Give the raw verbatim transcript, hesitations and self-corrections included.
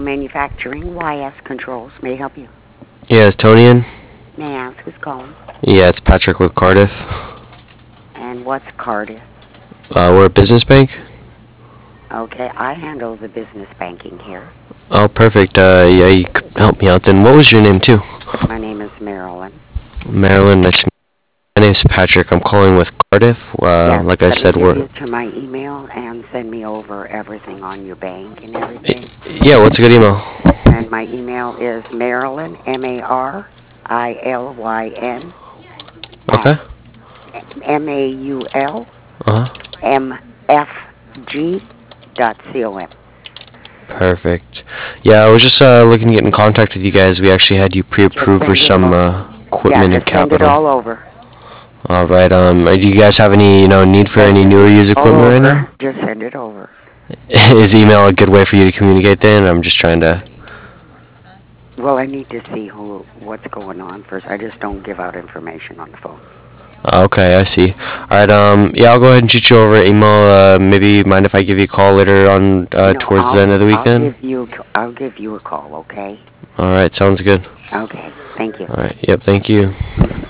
Manufacturing, Y S Controls. May I help you? Yeah, is Tony in? May I ask who's calling? Yeah, it's Patrick with Cardiff. And what's Cardiff? Uh, we're a business bank. Okay, I handle the business banking here. Oh, perfect. Uh, yeah, you could help me out then. What was your name too? My name is Marilyn. Marilyn. Nice to meet you. My name's Patrick. I'm calling with Cardiff. Uh, Yes, like I let me said, give we're you to my email and send me over everything on your bank and everything. yeah. What's a good email? And my email is Marilyn, M A R I L Y N, at Okay. M A U L Uh huh. M F G dot com. Perfect. Yeah, I was just uh, looking to get in contact with you guys. We actually had you Just pre-approved for send it some all. uh, Yeah, equipment and just send it capital. all over. All right. Um, do you guys have any, you know, need for Send any it newer used all equipment right over. now? Just send it over. Is email a good way for you to communicate then? I'm just trying to. Well, I need to see who what's going on first. I just don't give out information on the phone. Okay, I see. All right. Um. Yeah, I'll go ahead and shoot you over an email. Uh, maybe mind if I give you a call later on uh, No, towards the I'll end of the I'll weekend? give you I'll give you a call. Okay. All right. Sounds good. Okay. Thank you. All right. Yep. Thank you. Mhm.